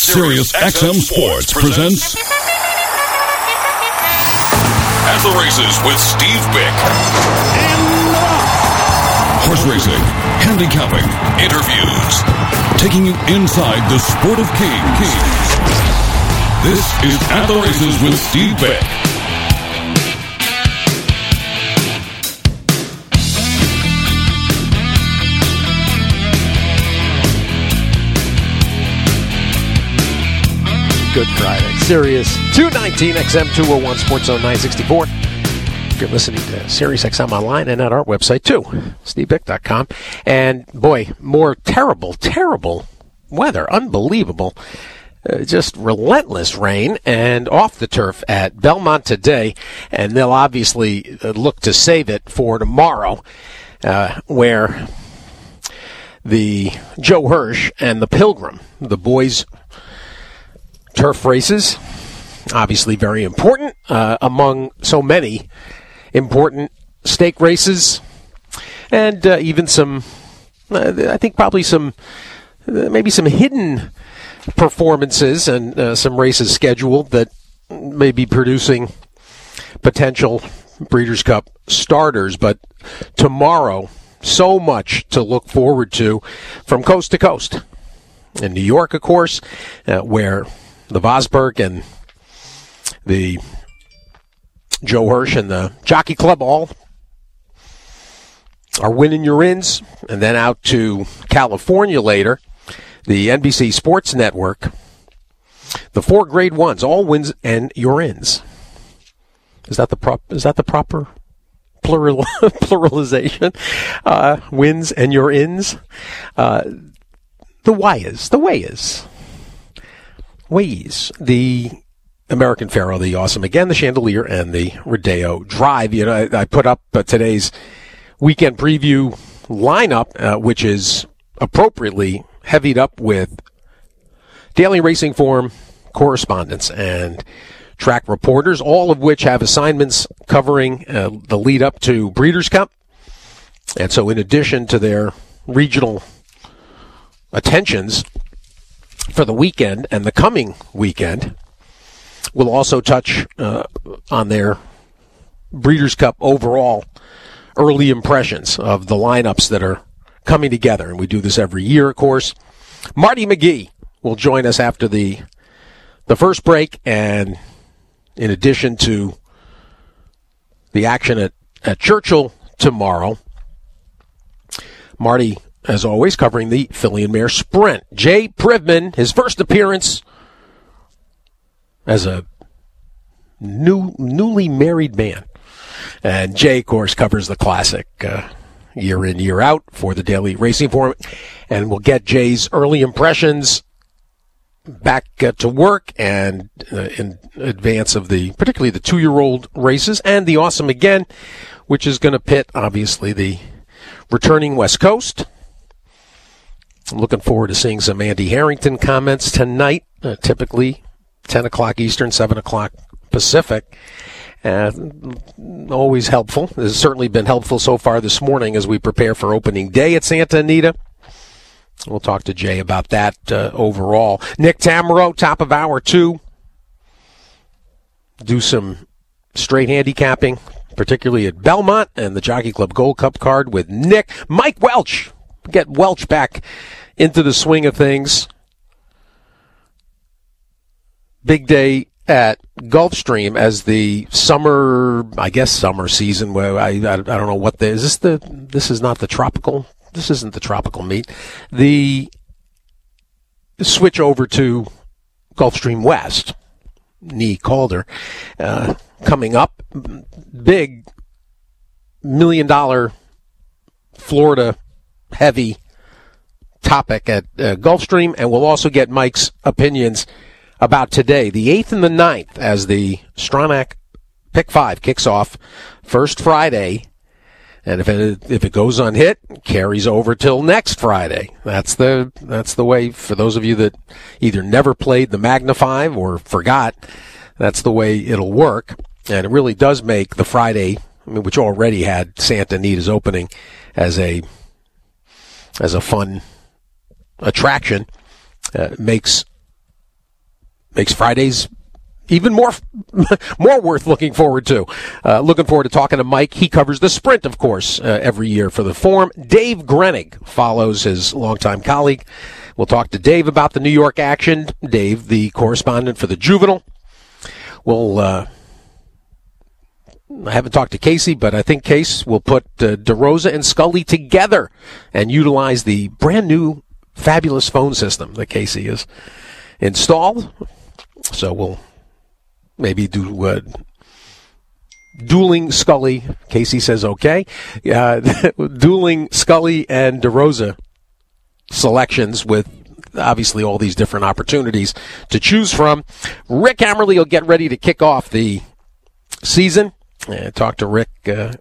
Sirius XM Sports presents At the Races with Steve Bick. Horse racing, handicapping, interviews, taking you inside the sport of kings. This is At the Races with Steve Bick. Good Friday. Sirius 219 XM 201 Sports Zone 964. If you're listening to Sirius XM online and at our website too, stevebick.com. And boy, more terrible weather. Unbelievable. Just relentless rain and off the turf at Belmont today. And they'll obviously look to save it for tomorrow, where the Joe Hirsch and the Pilgrim, the boys' turf races, obviously very important among so many important stake races, and even some, I think probably some, maybe some hidden performances and some races scheduled that may be producing potential Breeders' Cup starters. But tomorrow, so much to look forward to from coast to coast. In New York, of course, where the Vosburg and the Joe Hirsch and the Jockey Club all are winning your ins. And then out to California later, the NBC Sports Network, the 4 Grade 1s, all wins and your ins. Is that the proper pluralization? Wins and your ins. The Ways, the American Pharoah, the Awesome Again, the Chandelier, and the Rodeo Drive. You know, I put up today's weekend preview lineup, which is appropriately heavied up with daily racing form correspondents and track reporters, all of which have assignments covering the lead up to Breeders' Cup. And so in addition to their regional attentions for the weekend and the coming weekend, we'll also touch on their Breeders' Cup overall early impressions of the lineups that are coming together. And we do this every year, of course. Marty McGee will join us after the first break. And in addition to the action at Churchill tomorrow, Marty, as always, covering the Filly and Mare Sprint. Jay Privman, his first appearance as a newly married man. And Jay, of course, covers the Classic year in, year out for the Daily Racing Form. And we'll get Jay's early impressions back to work and in advance of particularly the 2-year-old races and the Awesome Again, which is going to pit, obviously, the returning West Coast. I'm looking forward to seeing some Andy Harrington comments tonight, typically 10 o'clock Eastern, 7 o'clock Pacific. Always helpful. This has certainly been helpful so far this morning as we prepare for opening day at Santa Anita. We'll talk to Jay about that overall. Nick Tamaro, top of hour 2. Do some straight handicapping, particularly at Belmont and the Jockey Club Gold Cup card with Nick. Mike Welch. Get Welch back into the swing of things. Big day at Gulfstream as the summer season, where I don't know what this isn't the tropical meet. The switch over to Gulfstream West, Nee Calder, coming up. Big $1 million Florida heavy topic at Gulfstream, and we'll also get Mike's opinions about today, the 8th and the 9th, as the Stronach Pick 5 kicks off first Friday, and if it goes unhit, carries over till next Friday. That's the way, for those of you that either never played the Magna 5 or forgot, that's the way it'll work. And it really does make the Friday, which already had Santa Anita's opening as a fun attraction, makes makes Fridays even more worth looking forward to. Looking forward to talking to Mike. He covers the sprint, of course, every year for the Forum. Dave Grenig follows his longtime colleague. We'll talk to Dave about the New York action. Dave, the correspondent for the Juvenile. I haven't talked to Casey, but I think Case will put DeRosa and Scully together and utilize the brand new fabulous phone system that Casey has installed. So we'll maybe do dueling Scully. Casey says okay. Dueling Scully and DeRosa selections with obviously all these different opportunities to choose from. Rick Hammerly will get ready to kick off the season. Talk to Rick. They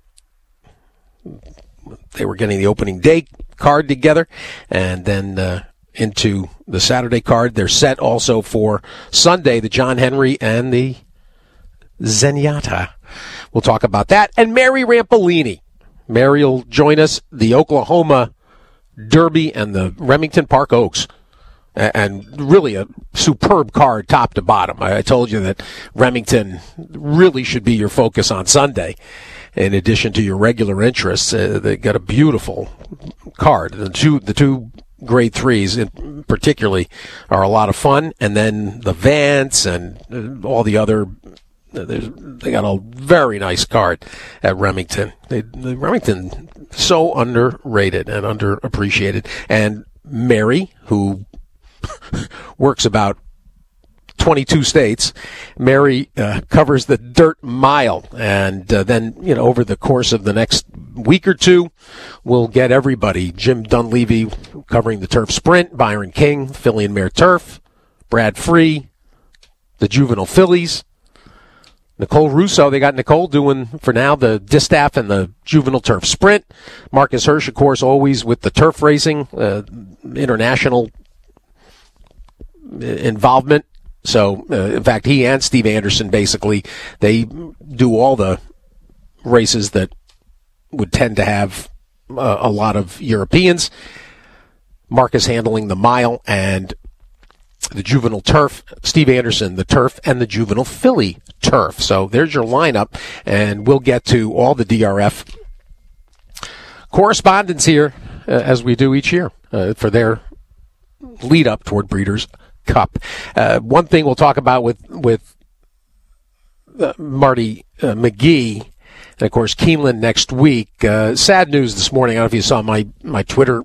were getting the opening day card together, and then into the Saturday card. They're set also for Sunday, the John Henry and the Zenyatta. We'll talk about that. And Mary Rampolini. Mary will join us, the Oklahoma Derby and the Remington Park Oaks. And really a superb card top to bottom. I told you that Remington really should be your focus on Sunday. In addition to your regular interests, they got a beautiful card. The two grade threes particularly are a lot of fun. And then the Vance and all the other, they got a very nice card at Remington. Remington, so underrated and underappreciated. And Mary, who works about 22 states. Mary covers the dirt mile, and then over the course of the next week or two, we'll get everybody. Jim Dunleavy covering the turf sprint, Byron King, Philly and Mare Turf, Brad Free, the Juvenile Fillies, Nicole Russo. They got Nicole doing, for now, the distaff and the Juvenile Turf Sprint. Marcus Hirsch, of course, always with the turf racing, international involvement. So, in fact, he and Steve Anderson, basically, they do all the races that would tend to have a lot of Europeans. Marcus handling the mile and the Juvenile Turf. Steve Anderson, the turf, and the Juvenile Filly Turf. So there's your lineup, and we'll get to all the DRF correspondence here, as we do each year, for their lead up toward Breeders' Cup. One thing we'll talk about with Marty McGee, and of course Keeneland next week. Sad news this morning. I don't know if you saw my Twitter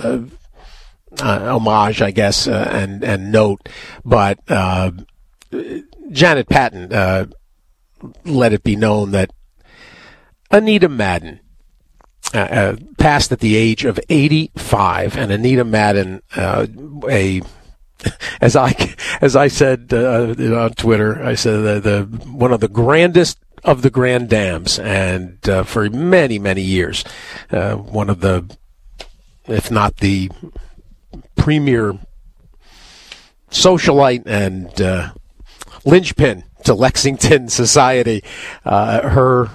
homage, I guess, and note, but Janet Patton let it be known that Anita Madden passed at the age of 85, and Anita Madden, as I said on Twitter, I said the one of the grandest of the grand dams, and for many, many years, one of the, if not the premier socialite and linchpin to Lexington society. Her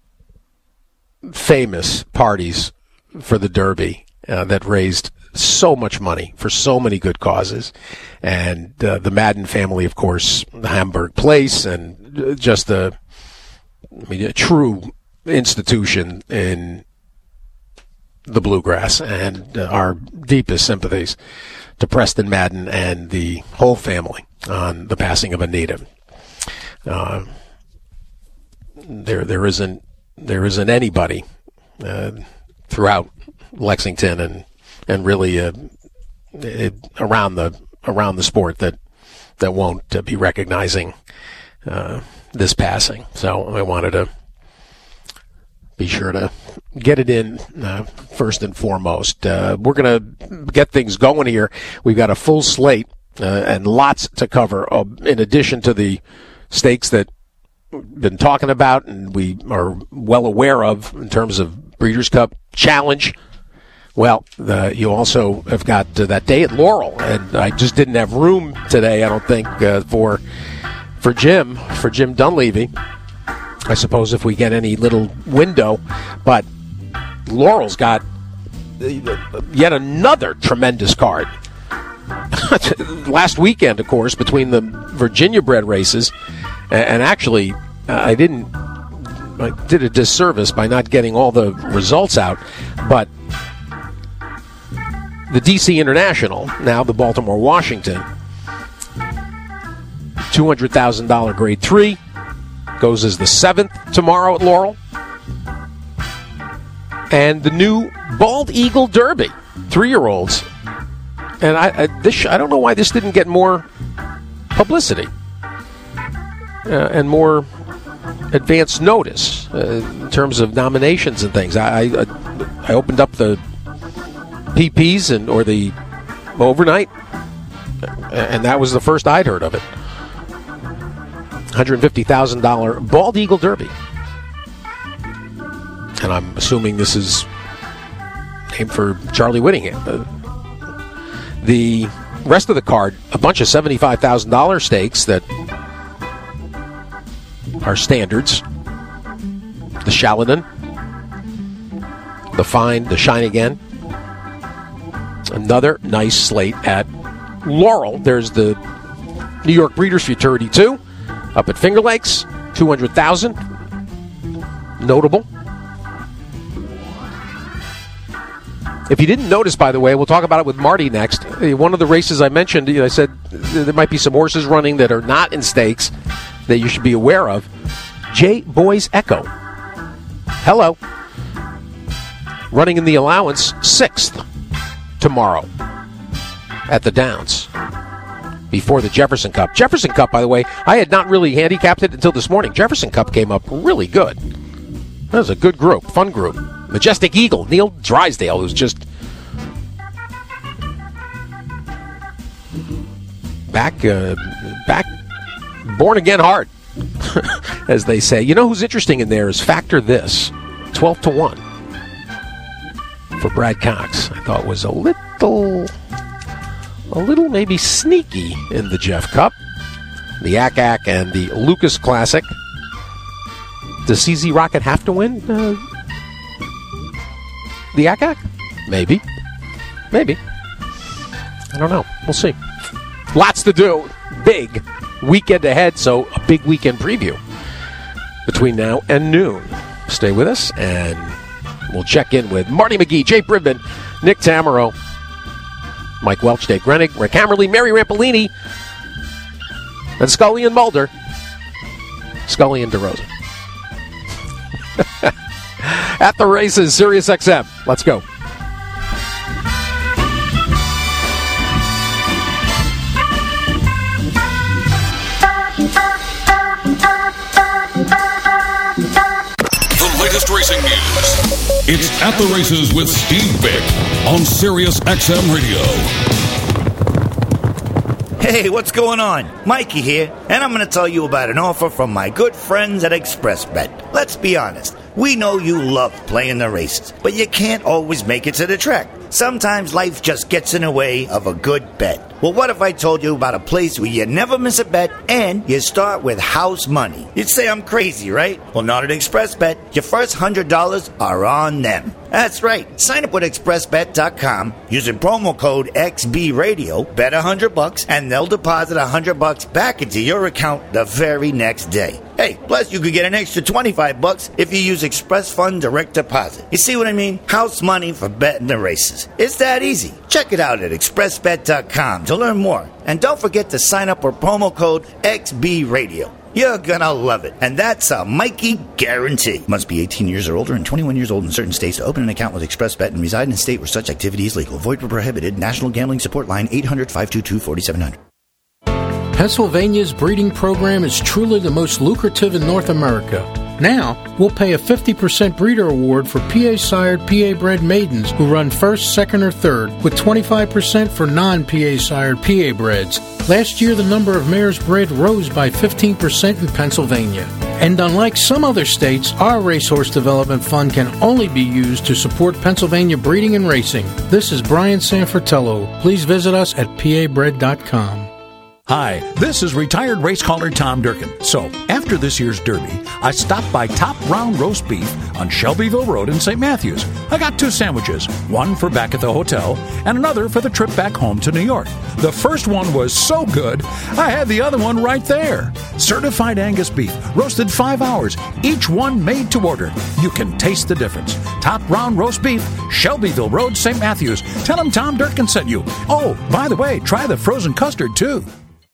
famous parties for the Derby that raised so much money for so many good causes, and the Madden family, of course, the Hamburg Place, and just a true institution in the bluegrass, and our deepest sympathies to Preston Madden and the whole family on the passing of Anita. There isn't anybody throughout Lexington and really around the sport that won't be recognizing this passing. So I wanted to be sure to get it in first and foremost. We're going to get things going here. We've got a full slate and lots to cover, in addition to the stakes that we've been talking about and we are well aware of in terms of Breeders' Cup Challenge. Well, you also have got that day at Laurel, and I just didn't have room today, I don't think, for Jim Dunleavy. I suppose if we get any little window, but Laurel's got yet another tremendous card. last weekend, of course, between the Virginia bred races, and actually, I did a disservice by not getting all the results out, but the DC International, now the Baltimore Washington, $200,000 grade 3, goes as the 7th tomorrow at Laurel. And the new Bald Eagle Derby, 3-year-olds. And I don't know why this didn't get more publicity and more advance notice in terms of nominations and things. I opened up the PPs or the overnight, and that was the first I'd heard of it. $150,000 Bald Eagle Derby. And I'm assuming this is named for Charlie Whittingham. The rest of the card, a bunch of $75,000 stakes that are standards. The Shaladin, the Find, the Shine Again. Another nice slate at Laurel. There's the New York Breeders' Futurity 2 up at Finger Lakes, $200,000. Notable. If you didn't notice, by the way, we'll talk about it with Marty next. One of the races I mentioned, I said there might be some horses running that are not in stakes that you should be aware of. J. Boy's Echo. Hello. Running in the allowance, 6th tomorrow at the Downs before the Jefferson Cup. Jefferson Cup, by the way, I had not really handicapped it until this morning. Jefferson Cup came up really good. That was a good group, fun group. Majestic Eagle, Neil Drysdale, who's just back, born again hard, as they say. You know who's interesting in there is Factor This, 12-1 for Brad Cox. I thought was a little maybe sneaky in the Jeff Cup, the Ack and the Lucas Classic. Does CZ Rocket have to win the Ack? Maybe. I don't know. We'll see. Lots to do. Big weekend ahead, so a big weekend preview between now and noon. Stay with us, and we'll check in with Marty McGee, Jay Bridman, Nick Tamero, Mike Welch, Dave Grenig, Rick Hammerly, Mary Rampolini, and Scully and Mulder. Scully and DeRosa. At the races, Sirius XM. Let's go. The latest racing news. It's At the Races with Steve Vick on Sirius XM Radio. Hey, what's going on? Mikey here, and I'm going to tell you about an offer from my good friends at ExpressBet. Let's be honest. We know you love playing the races, but you can't always make it to the track. Sometimes life just gets in the way of a good bet. Well, what if I told you about a place where you never miss a bet and you start with house money? You'd say I'm crazy, right? Well, not at ExpressBet. Your first $100 are on them. That's right. Sign up with ExpressBet.com using promo code XBRadio, bet $100, and they'll deposit $100 back into your account the very next day. Hey, plus you could get an extra $25 if you use Express Fund Direct Deposit. You see what I mean? House money for betting the races. It's that easy. Check it out at ExpressBet.com to learn more. And don't forget to sign up with promo code XBRadio. You're gonna love it. And that's a Mikey guarantee. Must be 18 years or older and 21 years old in certain states to open an account with ExpressBet and reside in a state where such activity is legal. Void where prohibited. National Gambling Support Line 800-522-4700. Pennsylvania's breeding program is truly the most lucrative in North America. Now, we'll pay a 50% breeder award for PA-sired, PA-bred maidens who run first, second, or third, with 25% for non-PA-sired PA-breds. Last year, the number of mares bred rose by 15% in Pennsylvania. And unlike some other states, our Racehorse Development Fund can only be used to support Pennsylvania breeding and racing. This is Brian Sanfratello. Please visit us at PABred.com. Hi, this is retired race caller Tom Durkin. So, after this year's Derby, I stopped by Top Round Roast Beef on Shelbyville Road in St. Matthews. I got 2 sandwiches, one for back at the hotel and another for the trip back home to New York. The first one was so good, I had the other one right there. Certified Angus beef, roasted 5 hours, each one made to order. You can taste the difference. Top Round Roast Beef, Shelbyville Road, St. Matthews. Tell them Tom Durkin sent you. Oh, by the way, try the frozen custard, too.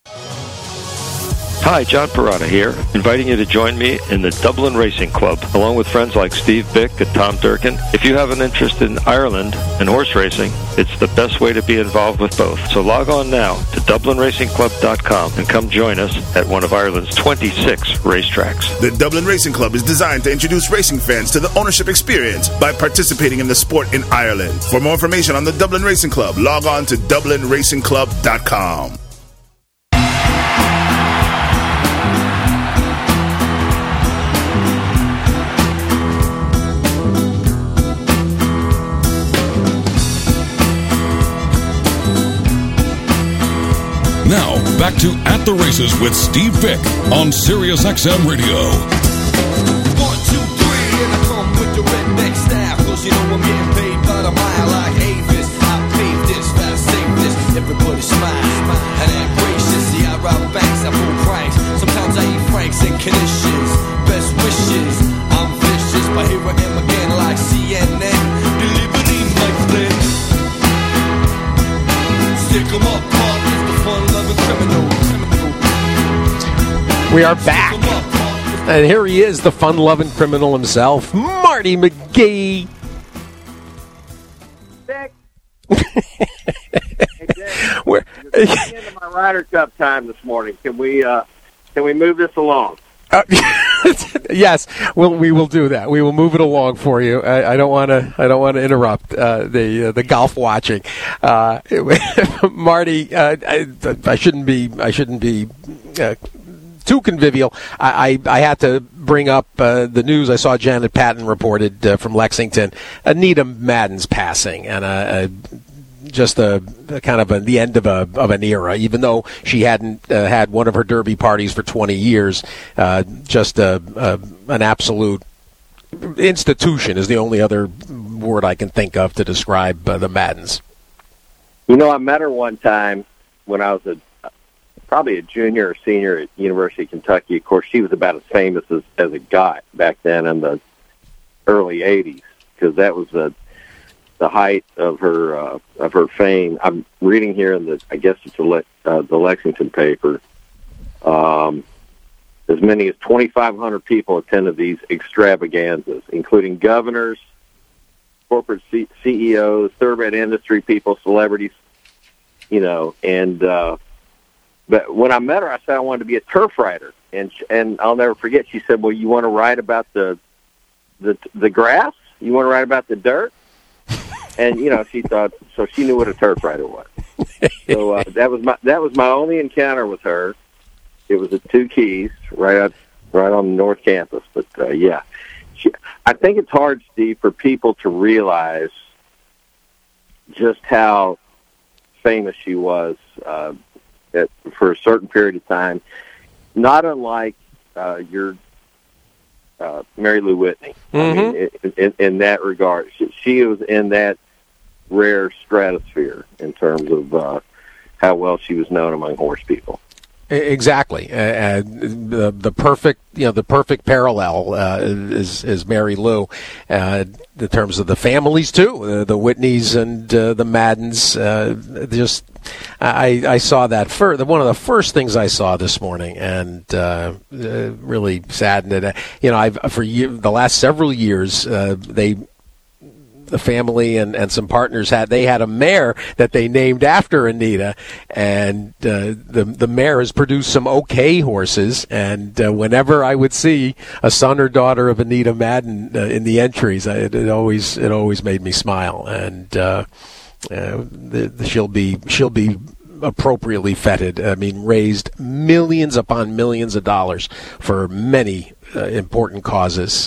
Hi, John Perrotta here, inviting you to join me in the Dublin Racing Club, along with friends like Steve Bick and Tom Durkin. If you have an interest in Ireland and horse racing, it's the best way to be involved with both. So log on now to DublinRacingClub.com and come join us at one of Ireland's 26 racetracks. The Dublin Racing Club is designed to introduce racing fans to the ownership experience by participating in the sport in Ireland. For more information on the Dublin Racing Club, log on to DublinRacingClub.com. Now, back to At the Races with Steve Vick on Sirius XM Radio. 1, 2, 3, and I come with the redneck style, cause you know I'm getting paid by the mile like Avis. I paved this, fast save this, everybody smile, and act gracious. See, I rob banks, I pull pranks, sometimes I eat franks and conditions. Best wishes, I'm vicious, but here I am again like CNN, delivering my friend. Stick 'em up, partners. We are back. And here he is, the fun-loving criminal himself, Marty McGee. Dick. Hey, Dick. We're getting into my Ryder Cup time this morning. Can we move this along? Yes, we will do that. We will move it along for you. I don't want to interrupt the golf watching. Marty, I shouldn't be too convivial. I had to bring up the news. I saw Janet Patton reported from Lexington, Anita Madden's passing, and just the kind of the end of an era, even though she hadn't had one of her Derby parties for 20 years. Just an absolute institution is the only other word I can think of to describe the Maddens. You know, I met her one time when I was probably a junior or senior at University of Kentucky. Of course, she was about as famous as it got back then in the early 80s, because that was the height of her fame. I'm reading here in I guess it's the Lexington paper. As many as 2,500 people attended these extravaganzas, including governors, corporate CEOs, thoroughbred industry people, celebrities. You know, and but when I met her, I said I wanted to be a turf rider, and I'll never forget. She said, "Well, you want to write about the grass? You want to write about the dirt?" And you know, she thought so. She knew what a turf rider was. So that was my only encounter with her. It was at Two Keys, right on the North Campus. But yeah, I think it's hard, Steve, for people to realize just how famous she was for a certain period of time. Not unlike your Mary Lou Whitney. Mm-hmm. I mean, in that regard, she was in that rare stratosphere in terms of how well she was known among horse people. Exactly. The perfect parallel is Mary Lou in terms of the families too, the Whitneys and the Maddens. I saw that one of the first things I saw this morning, and really saddened. The last several years, the family and some partners had a mare that they named after Anita, and the mare has produced some okay horses, and whenever I would see a son or daughter of Anita Madden in the entries, it always made me smile, and she'll be appropriately feted. I mean, raised millions upon millions of dollars for many important causes.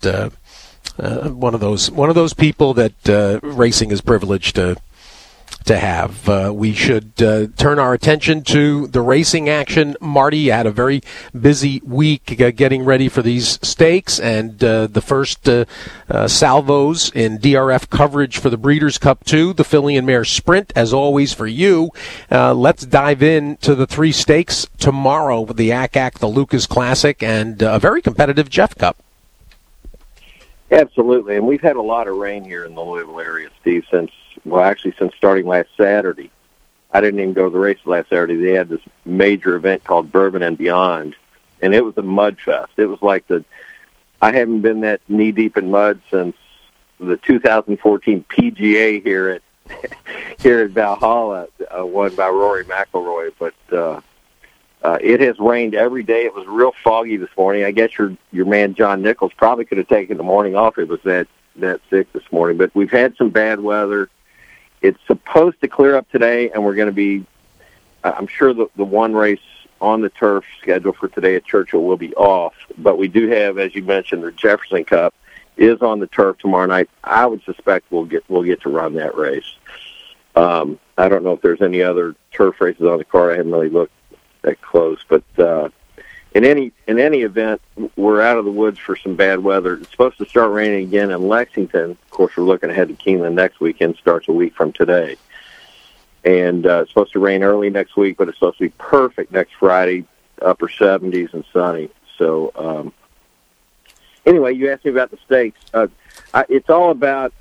One of those people that racing is privileged to to have. We should turn our attention to the racing action. Marty had a very busy week getting ready for these stakes and the first salvos in DRF coverage for the Breeders' Cup 2, the Filly and Mare Sprint, as always for you. Let's dive into the 3 stakes tomorrow with the ACAC, the Lucas Classic, and a very competitive Jeff Cup. Absolutely, and we've had a lot of rain here in the Louisville area, Steve, since starting last Saturday. I didn't even go to the race last Saturday. They had this major event called Bourbon and Beyond, and it was a mud fest. It was like I haven't been that knee-deep in mud since the 2014 PGA here at Valhalla, won by Rory McIlroy, but it has rained every day. It was real foggy this morning. I guess your man John Nichols probably could have taken the morning off. It was that thick this morning. But we've had some bad weather. It's supposed to clear up today, and we're going to be, I'm sure the one race on the turf scheduled for today at Churchill will be off. But we do have, as you mentioned, the Jefferson Cup is on the turf tomorrow night. I would suspect we'll get to run that race. I don't know if there's any other turf races on the card. I haven't really looked that close, but in any event, we're out of the woods for some bad weather. It's supposed to start raining again in Lexington. Of course, we're looking ahead to Keeneland next weekend. Starts a week from today, and it's supposed to rain early next week, but it's supposed to be perfect next Friday, upper 70s and sunny. So anyway, you asked me about the stakes. It's all about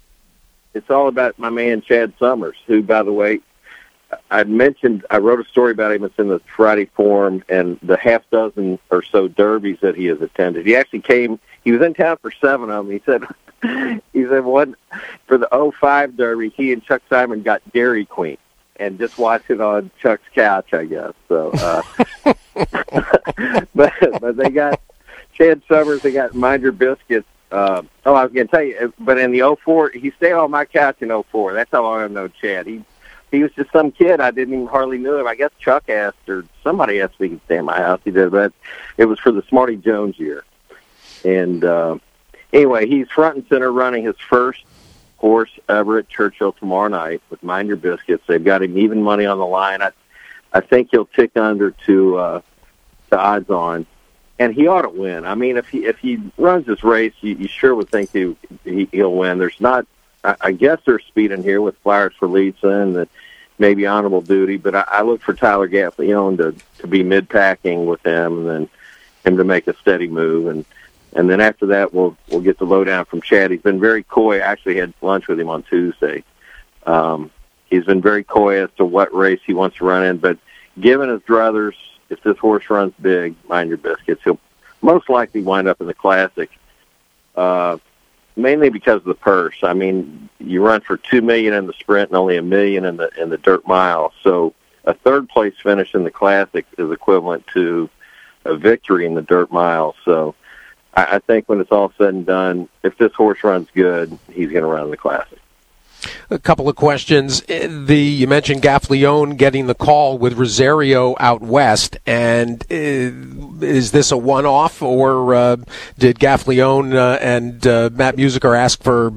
my man Chad Summers, who, by the way, I wrote a story about him. It's in the Friday Forum, and the half dozen or so derbies that he has attended. He actually he was in town for 7 of them. He said one for the 05 Derby, he and Chuck Simon got Dairy Queen and just watched it on Chuck's couch, I guess. So, but they got Chad Summers, they got Mind Your Biscuits. I was going to tell you, but in the 04, he stayed on my couch in 04. That's how long I've known Chad. He was just some kid. I didn't even hardly knew him. I guess Chuck asked, or somebody asked if he could stay in my house. He did, but it was for the Smarty Jones year. And anyway, he's front and center running his first horse ever at Churchill tomorrow night with Mind Your Biscuits. They've got him even money on the line. I think he'll tick under to odds on, and he ought to win. I mean, if he runs this race, you sure would think he'll win. There's not. I guess there's speed in here with Flowers for Lisa and maybe Honorable Duty, but I look for Tyler Gaffalione to be mid-packing with him, and then him to make a steady move, and then after that we'll get the lowdown from Chad. He's been very coy. I actually had lunch with him on Tuesday. He's been very coy as to what race he wants to run in, but given his druthers, if this horse runs big, Mind Your Biscuits, he'll most likely wind up in the Classic. Mainly because of the purse. I mean, you run for $2 million in the sprint and only $1 million in the dirt mile. So a third place finish in the Classic is equivalent to a victory in the dirt mile. So I think when it's all said and done, if this horse runs good, he's going to run the Classic. A couple of questions. You mentioned Gaffalione getting the call with Rosario out west, and is this a one-off, or did Gaffalione and Matt Musiker ask for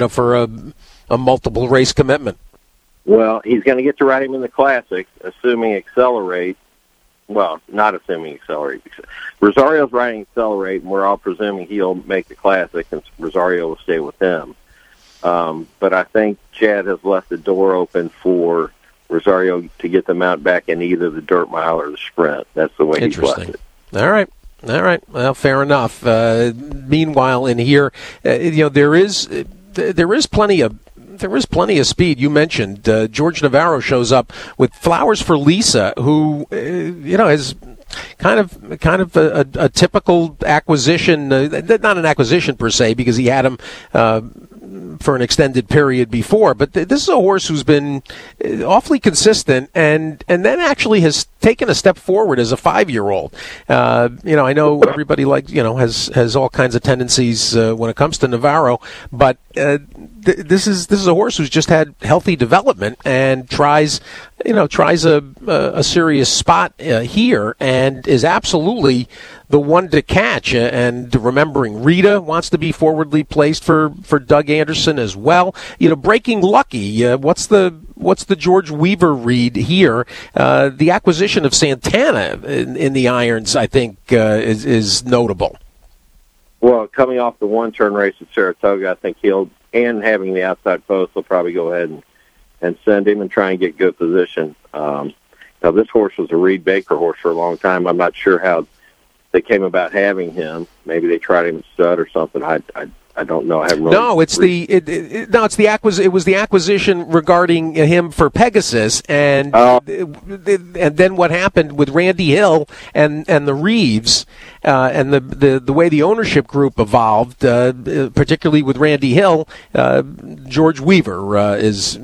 a multiple race commitment? Well, he's going to get to ride him in the Classic, assuming Accelerate. Well, not assuming Accelerate. Rosario's riding Accelerate, and we're all presuming he'll make the Classic, and Rosario will stay with him. But I think Chad has left the door open for Rosario to get the mount back in either the dirt mile or the sprint. That's the way he's left it. All right. Well, fair enough. Meanwhile, in here, there is plenty of speed. You mentioned George Navarro shows up with Flowers for Lisa, who is kind of a typical acquisition. Not an acquisition per se, because he had him for an extended period before, but this is a horse who's been awfully consistent and then actually has taken a step forward as a 5-year-old. I know everybody has all kinds of tendencies when it comes to Navarro, but this is a horse who's just had healthy development and tries a serious spot here, and is absolutely the one to catch. And remembering Rita wants to be forwardly placed for Doug Anderson as well. Breaking Lucky. What's the George Weaver read here? The acquisition of Santana in the irons, I think, is notable. Well, coming off the one-turn race at Saratoga, I think and having the outside post, they'll probably go ahead and send him and try and get good position. Now, this horse was a Reed Baker horse for a long time. I'm not sure how they came about having him. Maybe they tried him at stud or something. I don't know. I haven't really. No, it was the acquisition regarding him for Pegasus, and then what happened with Randy Hill and the Reeves, and the way the ownership group evolved, particularly with Randy Hill. George Weaver is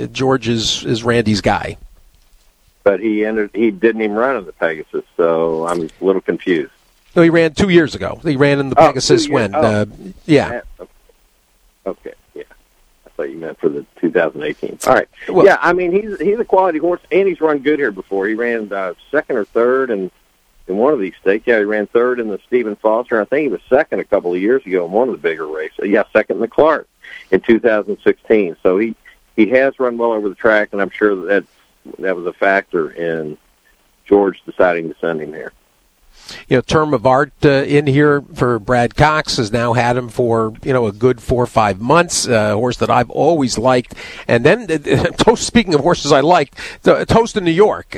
Randy's guy. But he didn't even run in the Pegasus, so I'm a little confused. No, he ran 2 years ago. He ran in the Pegasus when, yeah. Okay, yeah. I thought you meant for the 2018. All right. Well, yeah, I mean, he's a quality horse, and he's run good here before. He ran second or third in one of these stakes. Yeah, he ran third in the Stephen Foster. I think he was second a couple of years ago in one of the bigger races. Yeah, second in the Clark in 2016. So he has run well over the track, and I'm sure that was a factor in George deciding to send him here. Term of Art in here for Brad Cox has now had him for, a good 4 or 5 months, a horse that I've always liked. And then, speaking of horses I liked, Toast in New York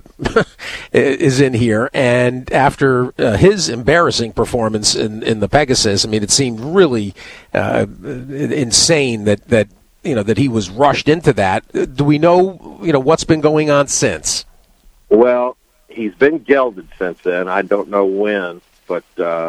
is in here. And after his embarrassing performance in the Pegasus, I mean, it seemed really insane that he was rushed into that. Do we know, what's been going on since? Well, he's been gelded since then. I don't know when, but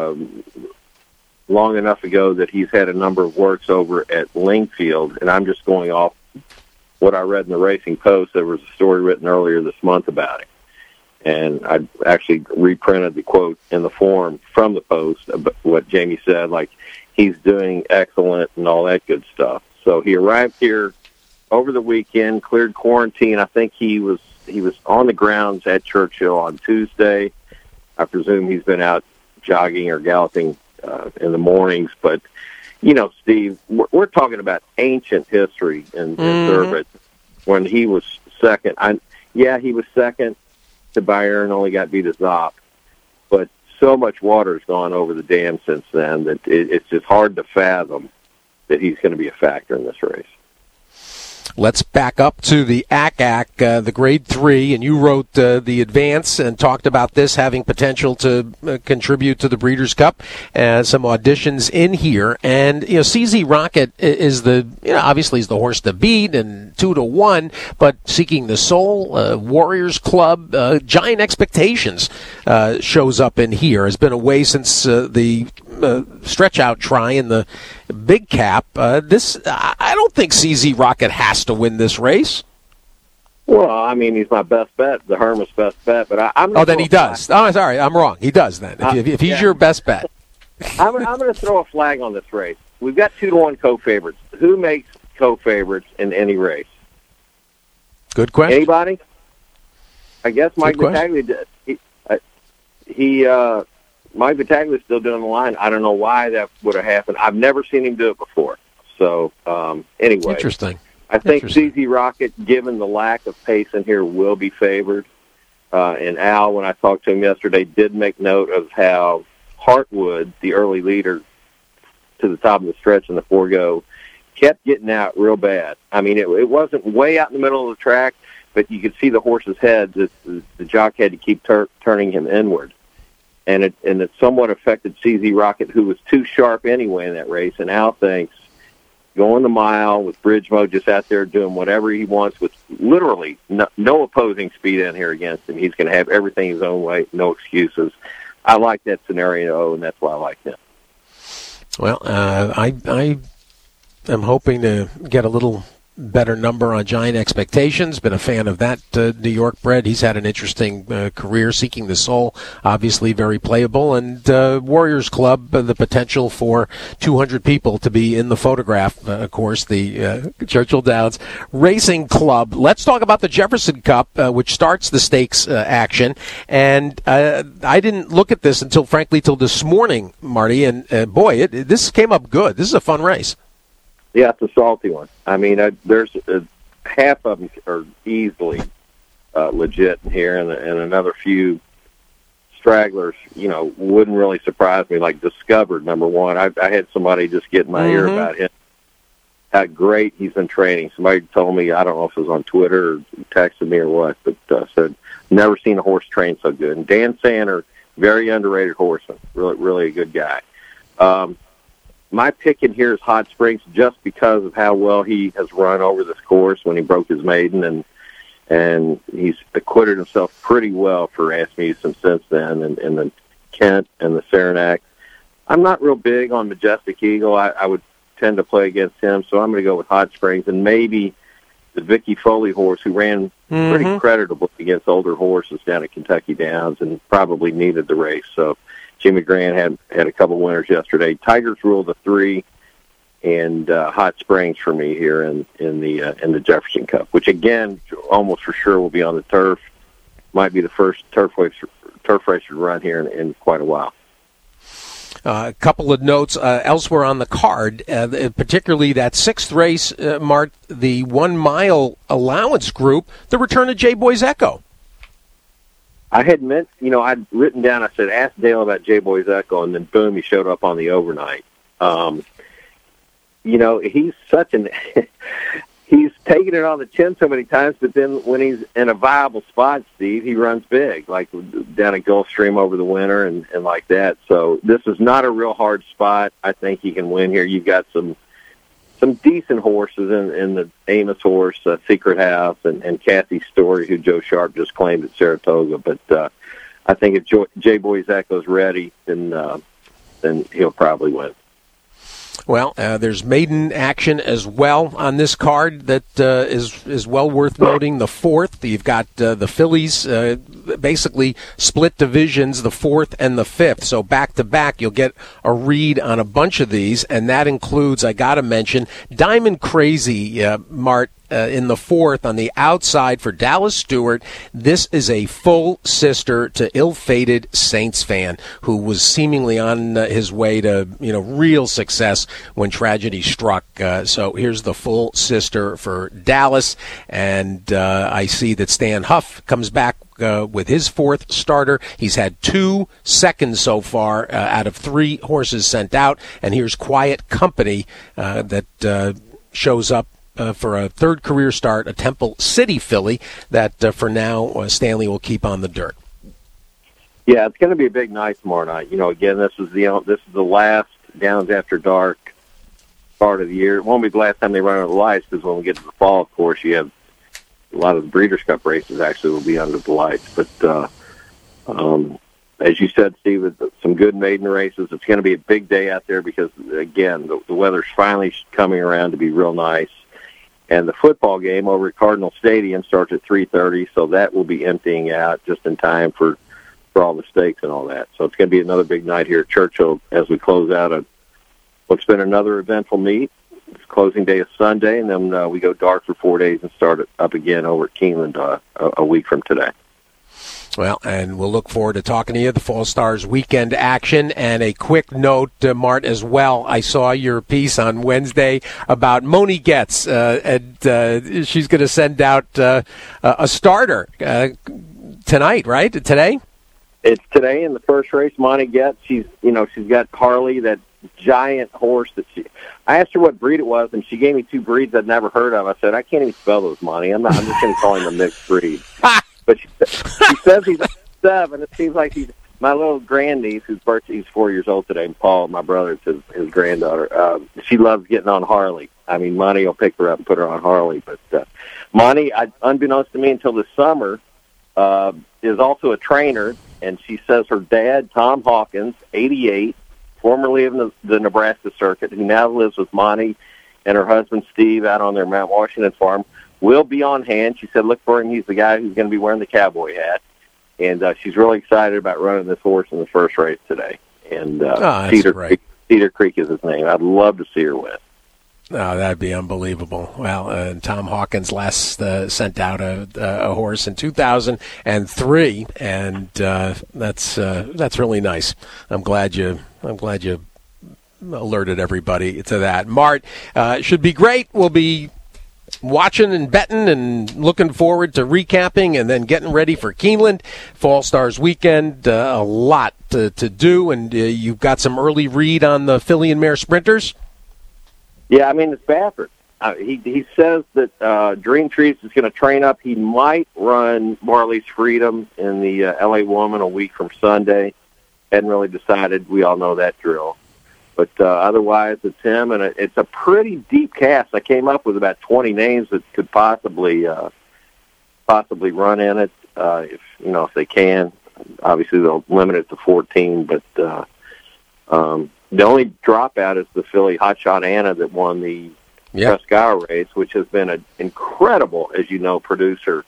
long enough ago that he's had a number of works over at Lingfield, and I'm just going off what I read in the Racing Post. There was a story written earlier this month about it, and I actually reprinted the quote in the form from the Post, what Jamie said, like he's doing excellent and all that good stuff. So he arrived here over the weekend, cleared quarantine. I think he was on the grounds at Churchill on Tuesday. I presume he's been out jogging or galloping in the mornings. But, Steve, we're talking about ancient history in Turbot when he was second. He was second to Bayern, only got beat as Zopp. But so much water's gone over the dam since then that it's just hard to fathom that he's going to be a factor in this race. Let's back up to the ACAC, the Grade 3, and you wrote the advance and talked about this having potential to contribute to the Breeders' Cup. Some auditions in here, and CZ Rocket is obviously is the horse to beat and 2-1, but Seeking the Soul, Warriors Club, Giant Expectations shows up in here. Has been away since the stretch out try in the big cap. I don't think CZ Rocket has to win this race. Well, I mean, he's my best bet, the Hermes' best bet. But I'm then he does. Oh, sorry, I'm wrong. He does then. If he's your best bet, I'm going to throw a flag on this race. We've got 2-1 co-favorites. Who makes co-favorites in any race? Good question. Anybody? I guess Mike Battaglia did. Mike Battaglia's still doing the line. I don't know why that would have happened. I've never seen him do it before. So, anyway. Interesting. I think CZ Rocket, given the lack of pace in here, will be favored. And Al, when I talked to him yesterday, did make note of how Heartwood, the early leader to the top of the stretch in the forego, kept getting out real bad. I mean, it wasn't way out in the middle of the track, but you could see the horse's head. The jock had to keep turning him inward. And it somewhat affected CZ Rocket, who was too sharp anyway in that race. And Al thinks going the mile with Bridge Mode just out there doing whatever he wants with literally no opposing speed in here against him. He's going to have everything his own way, no excuses. I like that scenario, and that's why I like him. Well, I am hoping to get a little better number on Giant Expectations. Been a fan of that New York bred. He's had an interesting career. Seeking the Soul, obviously very playable. And Warriors Club, the potential for 200 people to be in the photograph. Of course, the Churchill Downs Racing Club. Let's talk about the Jefferson Cup, which starts the stakes action. And I didn't look at this until this morning, Marty. And boy, this came up good. This is a fun race. Yeah, it's a salty one. I mean, there's half of them are easily legit in here, and another few stragglers, wouldn't really surprise me, like Discovered, number one. I had somebody just get in my ear about him, how great he's been training. Somebody told me, I don't know if it was on Twitter or texted me or what, but said, never seen a horse train so good. And Dan Sander, very underrated horseman, really a good guy. My pick in here is Hot Springs just because of how well he has run over this course when he broke his maiden, and he's acquitted himself pretty well for Asmussen since then, and the Kent and the Saranac. I'm not real big on Majestic Eagle. I would tend to play against him, so I'm going to go with Hot Springs and maybe the Vicky Foley horse, who ran pretty creditably against older horses down at Kentucky Downs and probably needed the race. So Jimmy Grant had a couple winners yesterday. Tigers Rule the 3, and Hot Springs for me here in the Jefferson Cup, which again almost for sure will be on the turf. Might be the first turf race to run here in quite a while. A couple of notes elsewhere on the card, particularly that sixth race, Mart, the 1 mile allowance group, the return of J-Boy's Echo. I had meant, I'd written down, I said, ask Dale about J-Boy's Echo, and then boom, he showed up on the overnight. He's such he's taken it on the chin so many times, but then when he's in a viable spot, Steve, he runs big, like down at Gulfstream over the winter and like that. So this is not a real hard spot. I think he can win here. You've got some decent horses in the Amos horse, Secret House, and Kathy's Story, who Joe Sharp just claimed at Saratoga. But I think if J-Boy's Echo's ready, then he'll probably win. Well, there's maiden action as well on this card that is well worth noting. The fourth, you've got the fillies basically split divisions, the fourth and the fifth. So back to back, you'll get a read on a bunch of these, and that includes, I got to mention, Diamond Crazy, Mart. In the fourth on the outside for Dallas Stewart. This is a full sister to ill-fated Saints fan who was seemingly on his way to real success when tragedy struck. So here's the full sister for Dallas, and I see that Stan Huff comes back with his fourth starter. He's had 2 seconds so far out of 3 horses sent out, and here's Quiet Company that shows up for a third career start, a Temple City filly that for now Stanley will keep on the dirt. Yeah, it's going to be a big night tomorrow night. Again, this is the last Downs After Dark part of the year. It won't be the last time they run under the lights, because when we get to the fall, of course, you have a lot of the Breeders' Cup races actually will be under the lights. But as you said, Steve, with some good maiden races, it's going to be a big day out there because, again, the weather's finally coming around to be real nice. And the football game over at Cardinal Stadium starts at 3:30, so that will be emptying out just in time for all the stakes and all that. So it's going to be another big night here at Churchill as we close out what's been another eventful meet. It's closing day is Sunday, and then we go dark for 4 days and start it up again over at Keeneland a week from today. Well, and we'll look forward to talking to you, the Fall Stars weekend action. And a quick note, Mart, as well. I saw your piece on Wednesday about Moni Getz, and she's going to send out a starter tonight, right? Today? It's today in the first race. Moni Getz, she's got Harley, that giant horse I asked her what breed it was, and she gave me 2 breeds I'd never heard of. I said, I can't even spell those, Monty. I'm just going to call him a mixed breed. But she says he's 7. It seems like he's my little grandniece, whose birthday, he's 4 years old today, and Paul, my brother, is his granddaughter. She loves getting on Harley. I mean, Monty will pick her up and put her on Harley. But Monty, unbeknownst to me until this summer, is also a trainer, and she says her dad, Tom Hawkins, 88, formerly of the Nebraska circuit, who now lives with Monty and her husband Steve out on their Mount Washington farm will be on hand. She said, look for him. He's the guy who's going to be wearing the cowboy hat. And she's really excited about running this horse in the first race today. And Cedar Creek is his name. I'd love to see her win. Oh, that'd be unbelievable. Well, Tom Hawkins last sent out a horse in 2003, and that's really nice. I'm glad you alerted everybody to that. Mart, should be great. We'll be watching and betting and looking forward to recapping and then getting ready for Keeneland Fall Stars weekend. A lot to do, and you've got some early read on the filly and mare sprinters. Yeah, I mean, it's Baffert. He says that Dream Trees is going to train up. He might run Marley's Freedom in the L.A. Woman a week from Sunday. Hadn't really decided. We all know that drill. But otherwise, it's him, and it's a pretty deep cast. I came up with about 20 names that could possibly run in it, if they can. Obviously, they'll limit it to 14, but the only dropout is the filly Hotshot Anna that won the Presque race, which has been an incredible, as you know, producer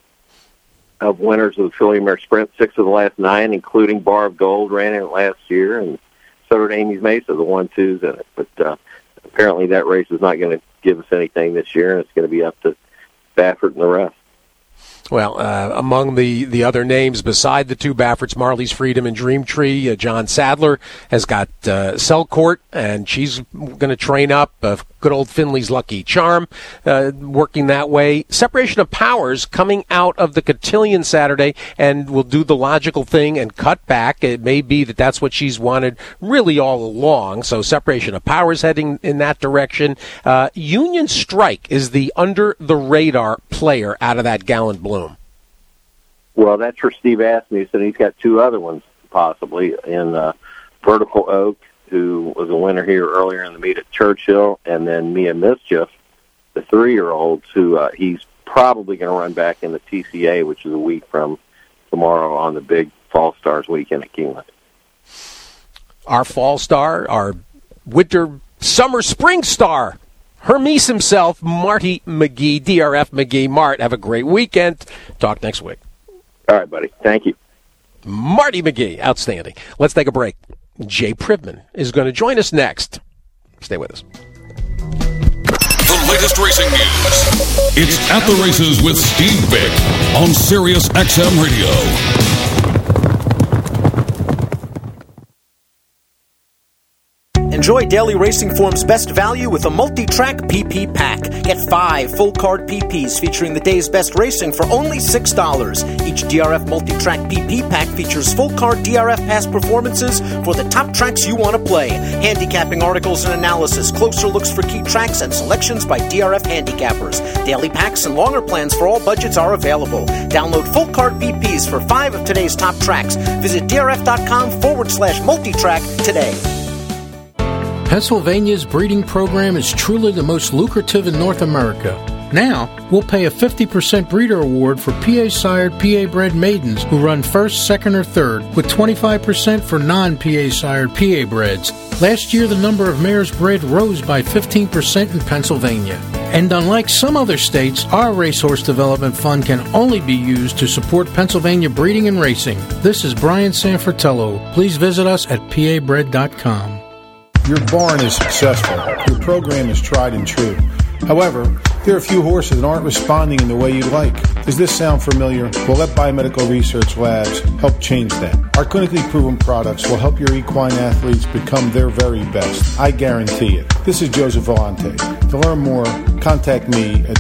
of winners of the filly and mare sprint. 6 of the last 9, including Bar of Gold, ran in it last year, and so did Amy's Mesa, the 1-2s in it. But apparently that race is not going to give us anything this year, and it's going to be up to Baffert and the rest. Well, among the other names beside the two Bafferts, Marley's Freedom and Dream Tree, John Sadler has got Selcourt, and she's going to train up. Good old Finley's Lucky Charm working that way. Separation of Powers coming out of the Cotillion Saturday, and will do the logical thing and cut back. It may be that that's what she's wanted really all along. So Separation of Powers heading in that direction. Union Strike is the under-the-radar player out of that Gallant Bloom. Well, that's for Steve Asmussen. He's got 2 other ones possibly in Vertical Oak, who was a winner here earlier in the meet at Churchill, and then Mia Mischief, the 3-year-old, who he's probably going to run back in the TCA, which is a week from tomorrow on the big Fall Stars weekend at Keeneland. Our Fall Star, our winter, summer, spring star, Hermes himself, Marty McGee, DRF McGee. Mart, have a great weekend. Talk next week. All right, buddy. Thank you. Marty McGee, outstanding. Let's take a break. Jay Privman is going to join us next. Stay with us. The latest racing news. It's At the Races with Steve Vick on Sirius XM Radio. Enjoy Daily Racing Form's best value with a multi-track PP pack. Get 5 full-card PPs featuring the day's best racing for only $6. Each DRF multi-track PP pack features full-card DRF past performances for the top tracks you want to play. Handicapping articles and analysis, closer looks for key tracks, and selections by DRF handicappers. Daily packs and longer plans for all budgets are available. Download full-card PPs for 5 of today's top tracks. Visit drf.com/multitrack today. Pennsylvania's breeding program is truly the most lucrative in North America. Now, we'll pay a 50% breeder award for PA-sired, PA-bred maidens who run first, second, or third, with 25% for non-PA-sired PA-breds. Last year, the number of mares bred rose by 15% in Pennsylvania. And unlike some other states, our Racehorse Development Fund can only be used to support Pennsylvania breeding and racing. This is Brian Sanfratello. Please visit us at pabred.com. Your barn is successful. Your program is tried and true. However, there are a few horses that aren't responding in the way you'd like. Does this sound familiar? Well, let Biomedical Research Labs help change that. Our clinically proven products will help your equine athletes become their very best. I guarantee it. This is Joseph Vellante. To learn more, contact me at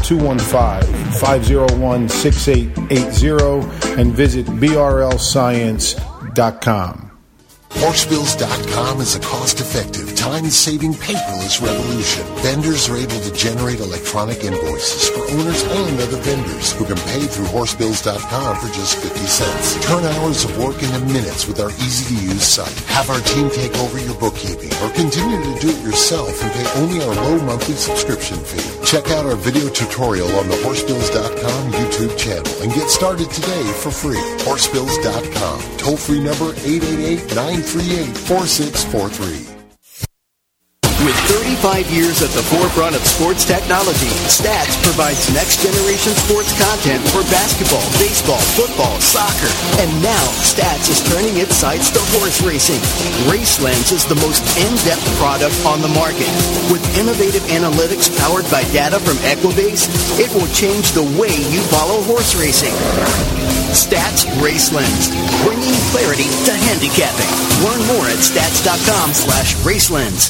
215-501-6880 and visit brlscience.com. Horsebills.com is a cost-effective, time-saving, paperless revolution. Vendors are able to generate electronic invoices for owners and other vendors who can pay through Horsebills.com for just 50 cents. Turn hours of work into minutes with our easy-to-use site. Have our team take over your bookkeeping or continue to do it yourself and pay only our low monthly subscription fee. Check out our video tutorial on the Horsebills.com YouTube channel and get started today for free. Horsebills.com. Toll-free number 888-938-4643. With 35 years at the forefront of sports technology, Stats provides next-generation sports content for basketball, baseball, football, soccer. And now, Stats is turning its sights to horse racing. RaceLens is the most in-depth product on the market. With innovative analytics powered by data from Equibase, it will change the way you follow horse racing. Stats RaceLens, bringing clarity to handicapping. Learn more at stats.com/RaceLens.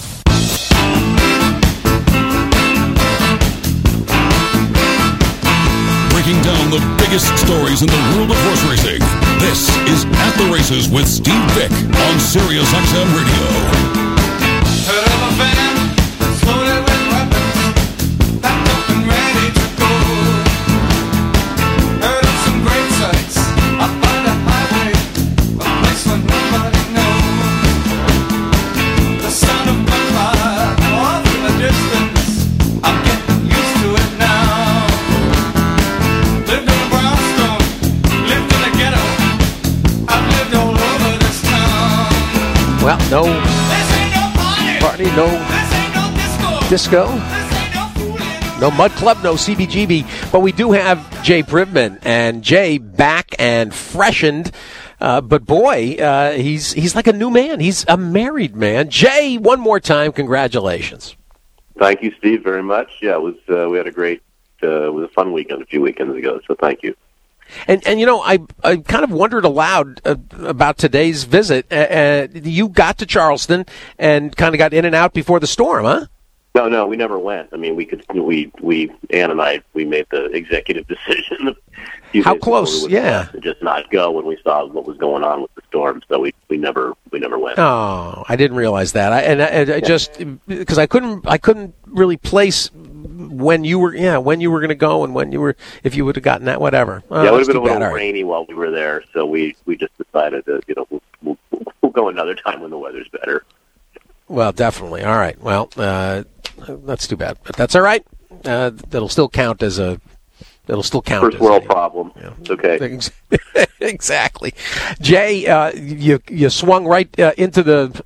Breaking down the biggest stories in the world of horse racing. This is At the Races with Steve Vick on Sirius XM Radio. Heard of a van that's loaded with weapons, packed up and ready to go. Heard of some great sights up on the highway, a place where nobody knows. The sound of gunfire off in the distance, I'm getting used to it now. Lived in a brownstone, lived in a ghetto, I've lived all over this town. Well, no party, no disco, no Mud Club, no CBGB, but we do have Jay Privman, and Jay back and freshened, but boy, he's like a new man. He's a married man. Jay, one more time, congratulations. Thank you, Steve, very much. Yeah, it was. We had a great, it was a fun weekend a few weekends ago, so thank you. And you know, I kind of wondered aloud about today's visit. You got to Charleston and kind of got in and out before the storm, huh? No, we never went. I mean, Ann and I, we made the executive decision. How close? Yeah. To just not go when we saw what was going on with the storm. So we never went. Oh, I didn't realize that. I just because I couldn't really place when you were going to go and if you would have gotten that, whatever. Yeah, it would have been a little rainy while we were there, so we just decided that we'll go another time when the weather's better. Well, definitely. All right. Well, that's too bad, but that's all right. That'll still count as a. It'll still count. First world problem. Yeah. It's okay. Exactly. Jay, you swung right into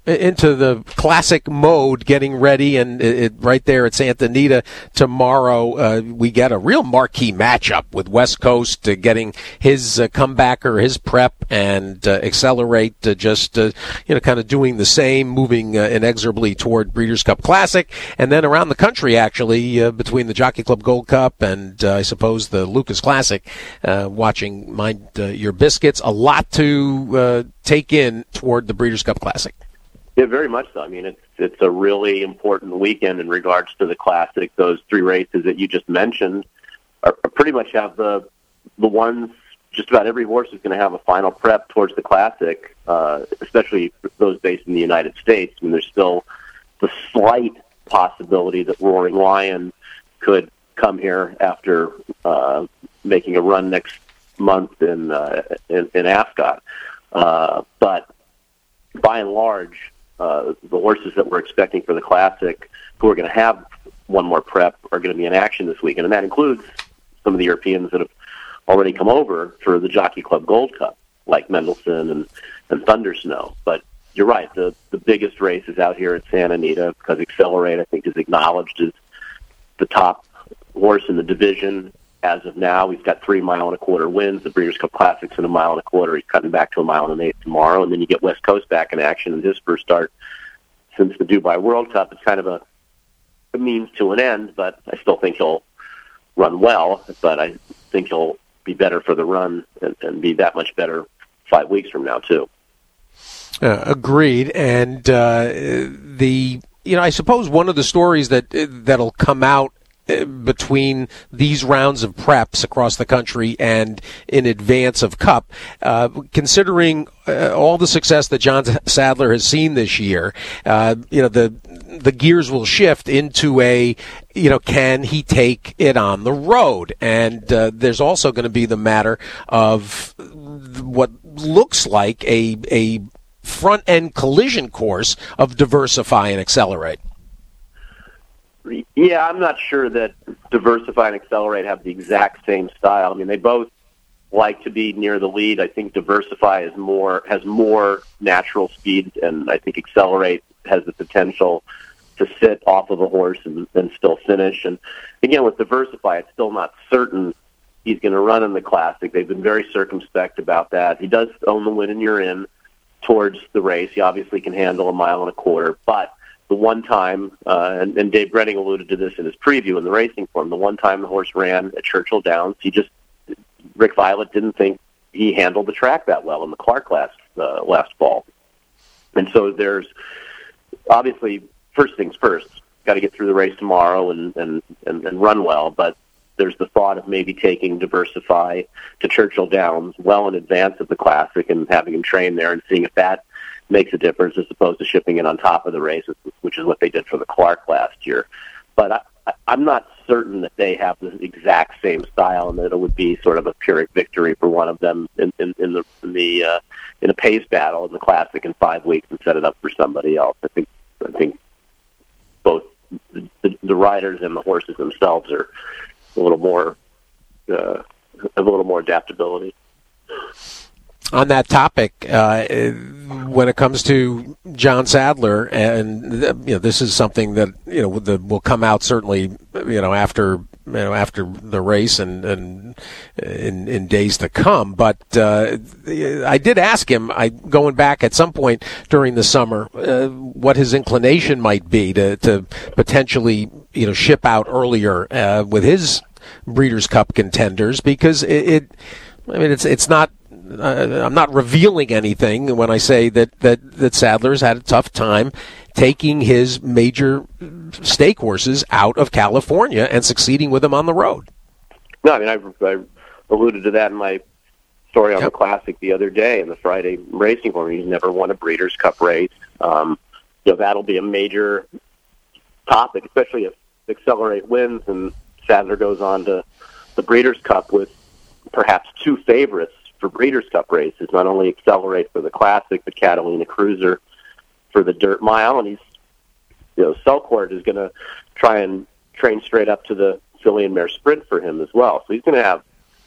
the classic mode, getting ready, and right there at Santa Anita tomorrow, we get a real marquee matchup with West Coast getting his comeback or his prep and Accelerate kind of doing the same, moving inexorably toward Breeders' Cup Classic, and then around the country actually between the Jockey Club Gold Cup and I suppose the Lucas Classic, watching Mind Your Biscuits. A lot to take in toward the Breeders' Cup Classic. Yeah, very much so. I mean, it's a really important weekend in regards to the Classic. Those three races that you just mentioned are pretty much have the ones. Just about every horse is going to have a final prep towards the Classic, especially those based in the United States. I mean, there's still the slight possibility that Roaring Lion could come here after making a run next month in Ascot. But by and large, the horses that we're expecting for the Classic who are going to have one more prep are going to be in action this weekend, and that includes some of the Europeans that have already come over for the Jockey Club Gold Cup, like Mendelssohn and Thunder Snow. But you're right, the biggest race is out here at Santa Anita because Accelerate, I think, is acknowledged as the top horse in the division as of now. He's got 3 mile and a quarter wins. The Breeders' Cup Classic's in 1 mile and a quarter. He's cutting back to 1 mile and 1/8 tomorrow, and then you get West Coast back in action in his first start since the Dubai World Cup. It's kind of a means to an end, but I still think he'll run well, but I think he'll be better for the run and be that much better 5 weeks from now too. Agreed. And I suppose one of the stories that'll come out between these rounds of preps across the country and in advance of Cup, considering all the success that John Sadler has seen this year, the gears will shift into can he take it on the road? And there's also going to be the matter of what looks like a front-end collision course of Diversify and Accelerate. Yeah, I'm not sure that Diversify and Accelerate have the exact same style. I mean, they both like to be near the lead. I think Diversify has more natural speed, and I think Accelerate has the potential sit off of a horse and still finish. And again, with Diversify, it's still not certain he's going to run in the Classic. They've been very circumspect about that. He does own the win and you're in towards the race. He obviously can handle 1.25 miles, but the one time, and Dave Brenning alluded to this in his preview in the racing form, the one time the horse ran at Churchill Downs, Rick Violet didn't think he handled the track that well in the Clark last fall. And so there's obviously, first things first, got to get through the race tomorrow and run well, but there's the thought of maybe taking Diversify to Churchill Downs well in advance of the Classic and having him train there and seeing if that makes a difference as opposed to shipping it on top of the race, which is what they did for the Clark last year. But I'm not certain that they have the exact same style and that it would be sort of a Pyrrhic victory for one of them in a pace battle in the Classic in 5 weeks and set it up for somebody else. I think both the riders and the horses themselves are a little more have a little more adaptability. On that topic, when it comes to John Sadler, and this is something that will come out certainly after the race and in days to come. But I did ask him, going back at some point during the summer, what his inclination might be to potentially ship out earlier with his Breeders' Cup contenders, because it's not. I'm not revealing anything when I say that Sadler's had a tough time taking his major stake horses out of California and succeeding with them on the road. No, I mean, I alluded to that in my story on the Classic the other day in the Friday racing form. He's never won a Breeders' Cup race. That'll be a major topic, especially if Accelerate wins and Sadler goes on to the Breeders' Cup with perhaps two favorites for Breeders' Cup races, not only Accelerate for the Classic, but Catalina Cruiser for the Dirt Mile. And Selcourt is going to try and train straight up to the Filly and Mare Sprint for him as well. So he's going to have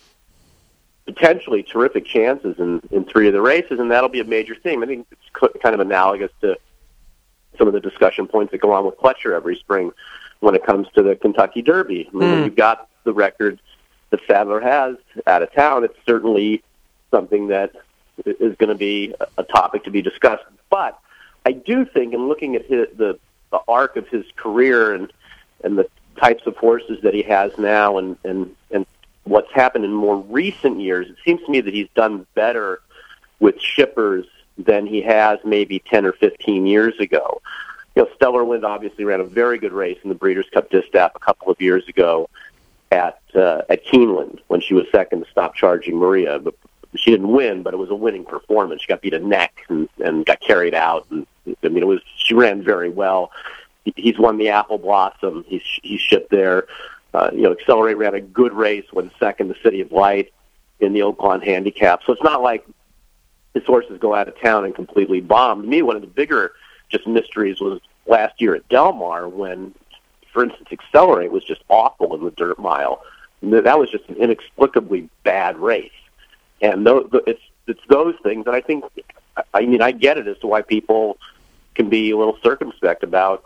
potentially terrific chances in 3 of the races, and that'll be a major theme. I think it's kind of analogous to some of the discussion points that go on with Pletcher every spring when it comes to the Kentucky Derby. I mean, when you've got the record that Sadler has out of town, it's certainly something that is going to be a topic to be discussed. But I do think, in looking at the arc of his career and the types of horses that he has now and what's happened in more recent years, it seems to me that he's done better with shippers than he has maybe 10 or 15 years ago. Stellar Wind obviously ran a very good race in the Breeders' Cup Distaff a couple of years ago at Keeneland when she was second to Stop Charging Maria. But she didn't win, but it was a winning performance. She got beat a neck and got carried out. And she ran very well. He's won the Apple Blossom. He's shipped there. Accelerate ran a good race, went second to City of Light in the Oaklawn Handicap. So it's not like his horses go out of town and completely bomb. To me, one of the bigger just mysteries was last year at Del Mar when, for instance, Accelerate was just awful in the Dirt Mile. That was just an inexplicably bad race. And it's those things that I think, I get it as to why people can be a little circumspect about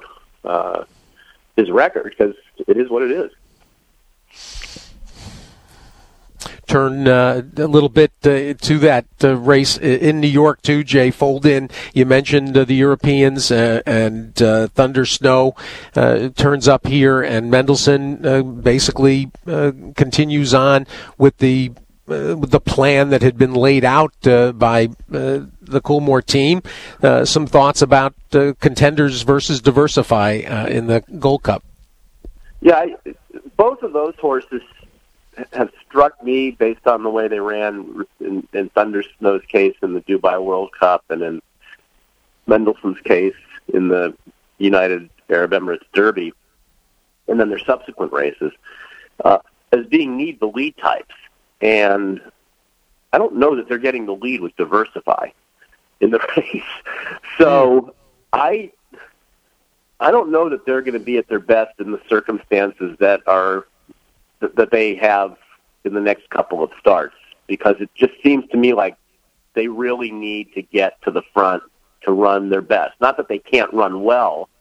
his record, because it is what it is. Turn a little bit to that race in New York, too, Jay. Fold in, you mentioned the Europeans and Thunder Snow turns up here, and Mendelssohn basically continues on with the plan that had been laid out by the Coolmore team. Some thoughts about Contenders versus Diversify in the Gold Cup? Yeah, both of those horses have struck me based on the way they ran in Thunder Snow's case in the Dubai World Cup and in Mendelssohn's case in the United Arab Emirates Derby, and then their subsequent races, as being need the lead types. And I don't know that they're getting the lead with Diversify in the race. So I don't know that they're going to be at their best in the circumstances that they have in the next couple of starts, because it just seems to me like they really need to get to the front to run their best. Not that they can't run well,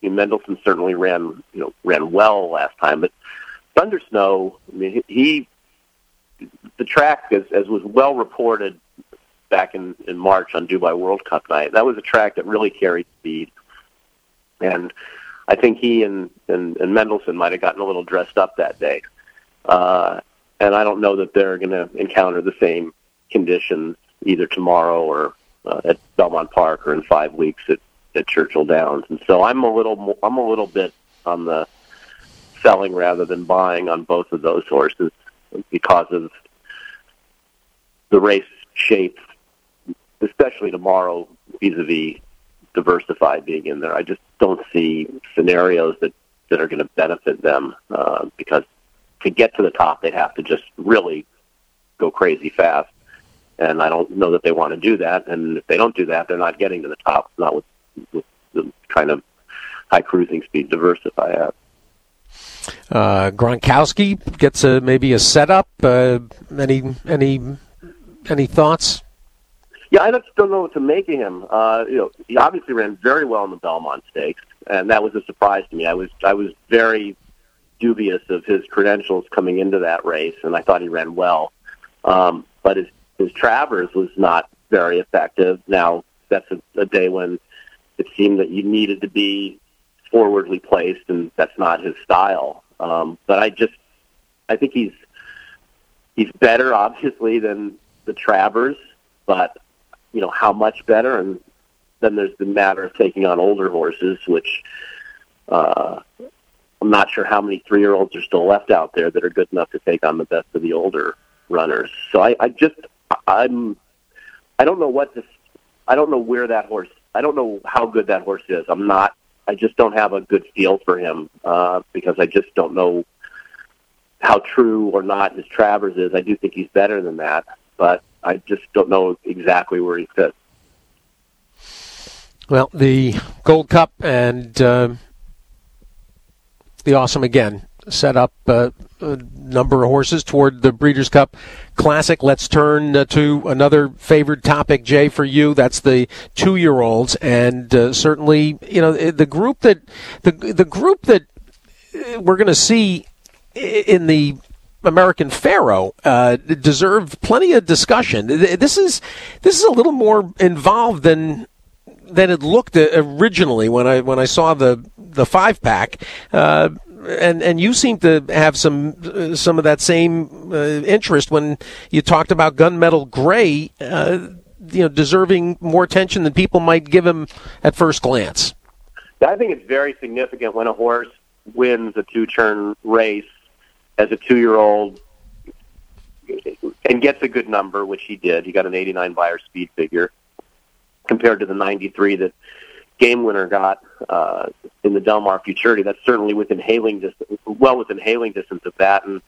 Mendelssohn certainly ran well last time, but Thunder Snow, I mean, the track, as was well reported back in March on Dubai World Cup night, that was a track that really carried speed. And I think he and Mendelssohn might have gotten a little dressed up that day. And I don't know that they're going to encounter the same conditions either tomorrow or at Belmont Park or in 5 weeks at Churchill Downs. And so I'm a little bit on the selling rather than buying on both of those horses because of the race shape, especially tomorrow vis-a-vis Diversified being in there. I just don't see scenarios that are going to benefit them because to get to the top, they'd have to just really go crazy fast. And I don't know that they want to do that. And if they don't do that, they're not getting to the top, not with the kind of high cruising speed Diversify has. Gronkowski gets maybe a setup. Any thoughts? Yeah, I just don't know what to make of him. He obviously ran very well in the Belmont Stakes, and that was a surprise to me. I was very dubious of his credentials coming into that race, and I thought he ran well. But his Travers was not very effective. Now, that's a day when it seemed that you needed to be forwardly placed, and that's not his style. But I think he's better, obviously, than the Travers, but how much better? And then there's the matter of taking on older horses, which I'm not sure how many 3-year-olds are still left out there that are good enough to take on the best of the older runners. So I don't know I don't know where that horse, I don't know how good that horse is. I just don't have a good feel for him because I just don't know how true or not his Travers is. I do think he's better than that, but I just don't know exactly where he fits. Well, the Gold Cup and the Awesome again set up a number of horses toward the Breeders' Cup Classic. Let's turn to another favored topic, Jay, for you. That's the 2-year-olds, and certainly, the group that we're going to see in the American Pharoah deserve plenty of discussion. This is a little more involved than it looked originally when I saw the 5-pack. And you seem to have some of that same interest when you talked about Gunmetal Gray, deserving more attention than people might give him at first glance. I think it's very significant when a horse wins a 2-turn race as a 2-year-old and gets a good number, which he did. He got an 89 Beyer speed figure compared to the 93 that Game Winner got in the Del Mar Futurity. That's certainly within hailing distance of that. And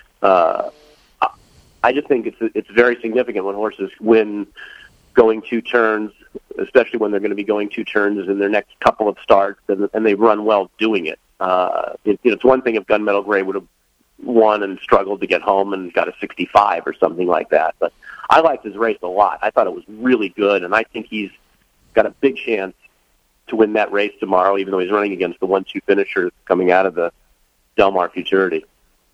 I just think it's very significant when horses win going 2 turns, especially when they're going to be going 2 turns in their next couple of starts, and they run well doing it. It's one thing if Gunmetal Gray would have won and struggled to get home and got a 65 or something like that. But I liked his race a lot. I thought it was really good, and I think he's got a big chance to win that race tomorrow, even though he's running against the 1-2 finishers coming out of the Del Mar Futurity.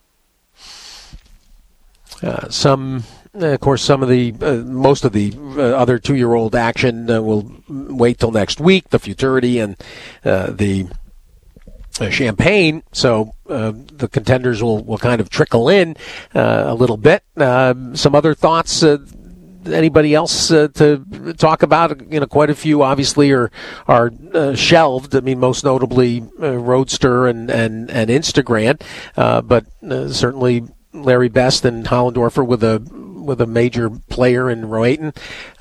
Most of the other 2-year-old action will wait till next week. The Futurity and the Champagne, so the contenders will kind of trickle in a little bit. Some other thoughts. Anybody else to talk about? Quite a few obviously are shelved. I mean, most notably Roadster and Instagram, but certainly Larry Best and Hollendorfer with a major player in Roaten.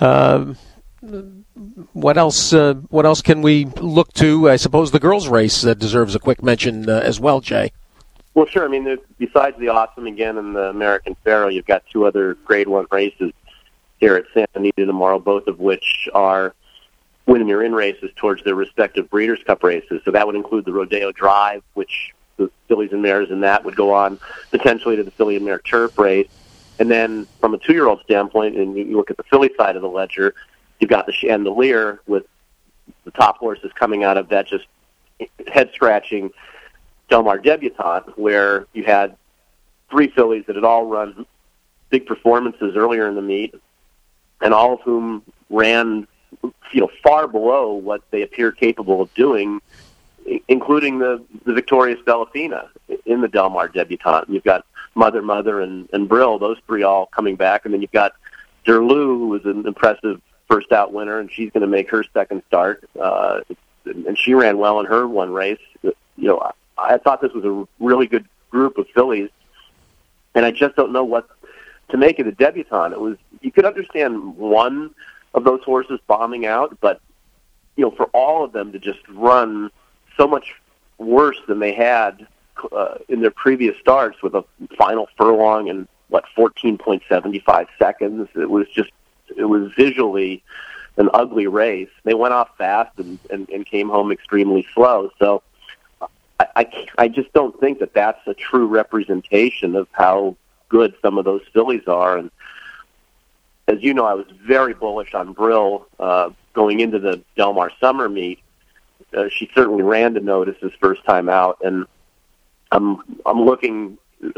What else can we look to? I suppose the girls' race deserves a quick mention as well, Jay. Well, sure. I mean, besides the Awesome again and the American Pharoah, you've got 2 other Grade 1 races here at Santa Anita tomorrow, both of which are win-and-you're-in races towards their respective Breeders' Cup races. So that would include the Rodeo Drive, which the fillies and mares in that would go on potentially to the filly and mare turf race. And then from a 2-year-old standpoint, and you look at the filly side of the ledger, you've got the Chandelier with the top horses coming out of that just head-scratching Del Mar debutante, where you had 3 fillies that had all run big performances earlier in the meet, and all of whom ran, far below what they appear capable of doing, including the victorious Bellafina in the Del Mar debutante. You've got Mother, and Brill, those 3 all coming back, and then you've got Derlou, who was an impressive first-out winner, and she's going to make her second start, and she ran well in her one race. I thought this was a really good group of fillies, and I just don't know what to make of the debutante. You could understand one of those horses bombing out, but for all of them to just run so much worse than they had in their previous starts, with a final furlong in 14.75 seconds, it was visually an ugly race. They went off fast and came home extremely slow. So I just don't think that that's a true representation of how good some of those fillies are. And as you know, I was very bullish on Brill going into the Del Mar summer meet. She certainly ran to notice his first time out, and I'm looking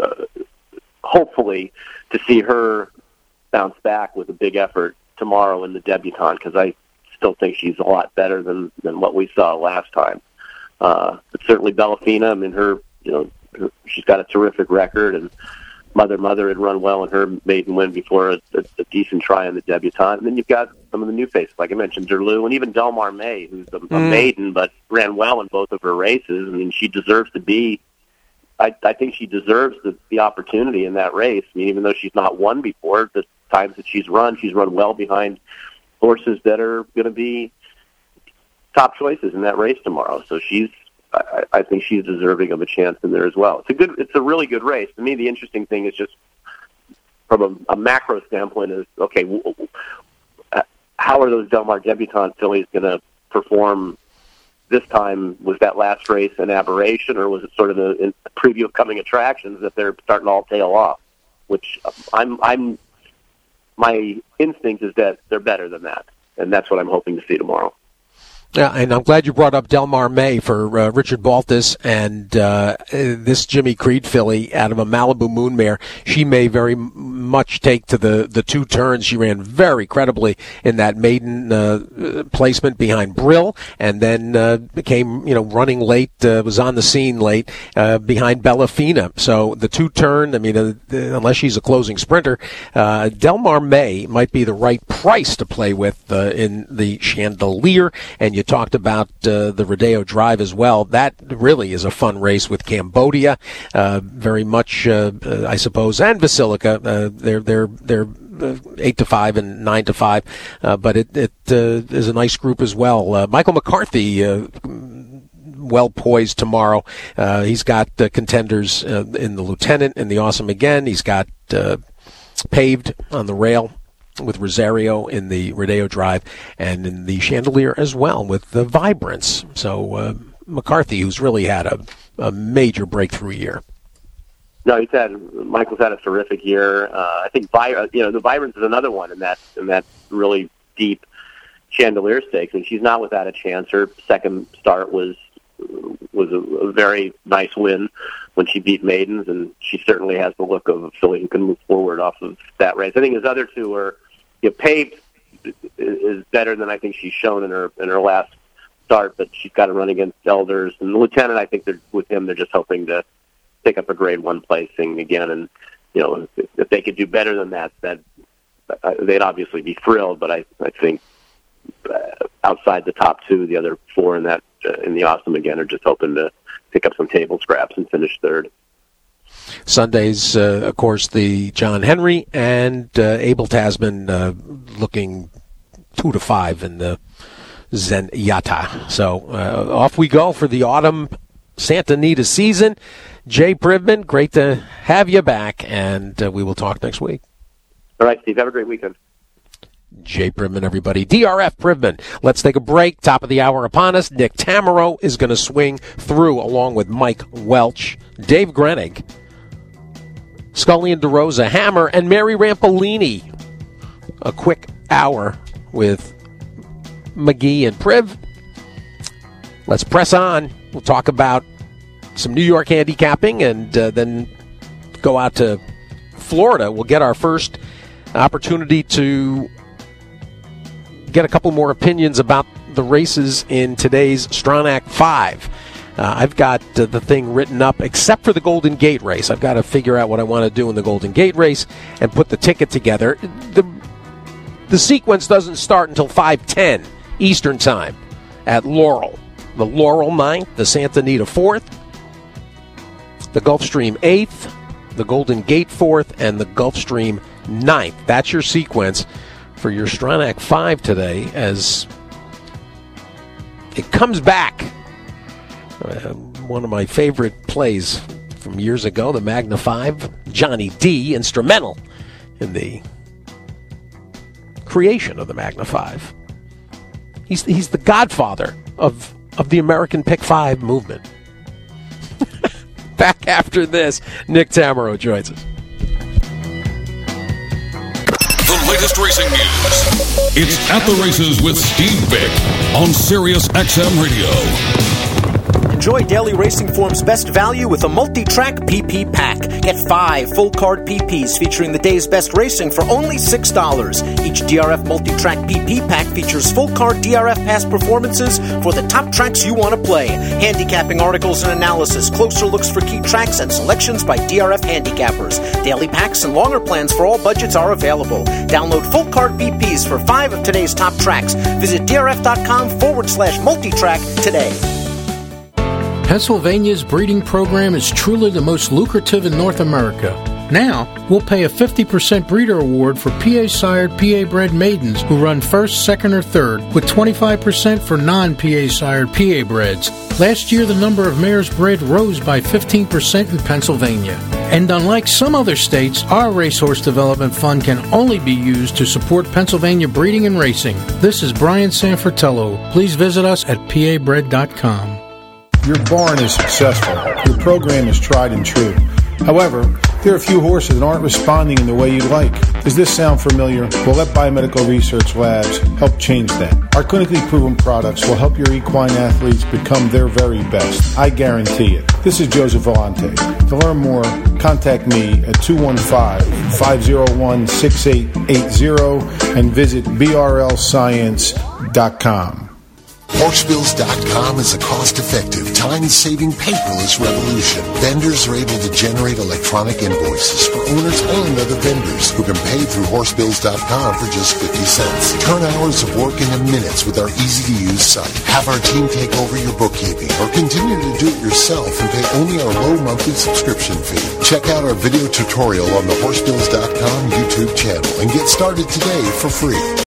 hopefully to see her bounce back with a big effort tomorrow in the debutante, because I still think she's a lot better than what we saw last time. But certainly Bellafina, I mean, she's got a terrific record, and Mother had run well in her maiden win before a decent try in the debutante. And then you've got some of the new faces, like I mentioned, Derlou, and even Del Mar May, who's a maiden, but ran well in both of her races. I mean, she deserves to be, I think she deserves the opportunity in that race. I mean, even though she's not won before, the times that she's run well behind horses that are going to be top choices in that race tomorrow. So I think she's deserving of a chance in there as well. It's a really good race. To me, the interesting thing is just from a macro standpoint is, okay, how are those Del Mar debutante fillies going to perform this time? Was that last race an aberration, or was it sort of a preview of coming attractions that they're starting to all tail off? Which my instinct is that they're better than that, and that's what I'm hoping to see tomorrow. Yeah, and I'm glad you brought up Del Mar May for Richard Baltus and this Jimmy Creed filly out of a Malibu Moon mare. She may very much take to the 2 turns. She ran very credibly in that maiden placement behind Brill, and then became running late, was on the scene late behind Bellafina. So the 2 turn, I mean, unless she's a closing sprinter, Del Mar May might be the right price to play with in the Chandelier. And you talked about the Rodeo Drive as well. That really is a fun race with Cambodia, very much, I suppose, and Basilica. They're 8-5 and 9-5, but it is a nice group as well. Michael McCarthy, well poised tomorrow. He's got contenders in the Lieutenant and the Awesome Again. He's got Paved on the rail with Rosario in the Rodeo Drive, and in the Chandelier as well with the Vibrance. So McCarthy, who's really had a major breakthrough year. No, Michael's had a terrific year. I think the Vibrance is another one in that really deep Chandelier Stakes, and she's not without a chance. Her second start was a very nice win when she beat maidens, and she certainly has the look of a filly who can move forward off of that race. I think his other 2 are, Paved is better than I think she's shown in her last start, but she's got to run against Elders. And the Lieutenant, I think they're just hoping to pick up a Grade 1 placing again. And if they could do better than that, they'd obviously be thrilled. But I think outside the top 2, the other 4 in that in the Awesome Again are just hoping to pick up some table scraps and finish third. Sundays, of course, the John Henry and Abel Tasman looking 2-5 in the Zenyatta. So off we go for the autumn Santa Anita season. Jay Privman, great to have you back, and we will talk next week. All right, Steve. Have a great weekend. Jay Privman, everybody. DRF Privman. Let's take a break. Top of the hour upon us. Nick Tamaro is going to swing through along with Mike Welch, Dave Grenig, Scully and DeRosa, Hammer, and Mary Rampolini. A quick hour with McGee and Priv. Let's press on. We'll talk about some New York handicapping and then go out to Florida. We'll get our first opportunity to get a couple more opinions about the races in today's Stronach 5. I've got the thing written up, except for the Golden Gate race. I've got to figure out what I want to do in the Golden Gate race and put the ticket together. The sequence doesn't start until 5:10 Eastern Time at Laurel. The Laurel 9th, the Santa Anita 4th, the Gulfstream 8th, the Golden Gate 4th, and the Gulfstream 9th. That's your sequence for your Stronach 5 today as it comes back. One of my favorite plays from years ago, the Magna 5, Johnny D, instrumental in the creation of the Magna 5. He's the godfather of the American Pick 5 movement. Back after this, Nick Tamaro joins us. The latest racing news. It's At the Races with Steve Bick on Sirius XM Radio. Enjoy Daily Racing Form's best value with a multi-track PP pack. Get 5 full-card PPs featuring the day's best racing for only $6. Each DRF multi-track PP pack features full-card DRF past performances for the top tracks you want to play. Handicapping articles and analysis, closer looks for key tracks, and selections by DRF handicappers. Daily packs and longer plans for all budgets are available. Download full-card PPs for 5 of today's top tracks. Visit drf.com/multitrack today. Pennsylvania's breeding program is truly the most lucrative in North America. Now, we'll pay a 50% breeder award for PA-sired, PA-bred maidens who run first, second, or third, with 25% for non-PA-sired PA-breds. Last year, the number of mares bred rose by 15% in Pennsylvania. And unlike some other states, our Racehorse Development Fund can only be used to support Pennsylvania breeding and racing. This is Brian Sanfratello. Please visit us at pabred.com. Your barn is successful. Your program is tried and true. However, there are a few horses that aren't responding in the way you'd like. Does this sound familiar? Well, let Biomedical Research Labs help change that. Our clinically proven products will help your equine athletes become their very best. I guarantee it. This is Joseph Vellante. To learn more, contact me at 215-501-6880 and visit brlscience.com. Horsebills.com is a cost-effective, time-saving, paperless revolution. Vendors are able to generate electronic invoices for owners and other vendors who can pay through Horsebills.com for just 50 cents. Turn hours of work into minutes with our easy-to-use site. Have our team take over your bookkeeping or continue to do it yourself and pay only our low monthly subscription fee. Check out our video tutorial on the Horsebills.com YouTube channel and get started today for free.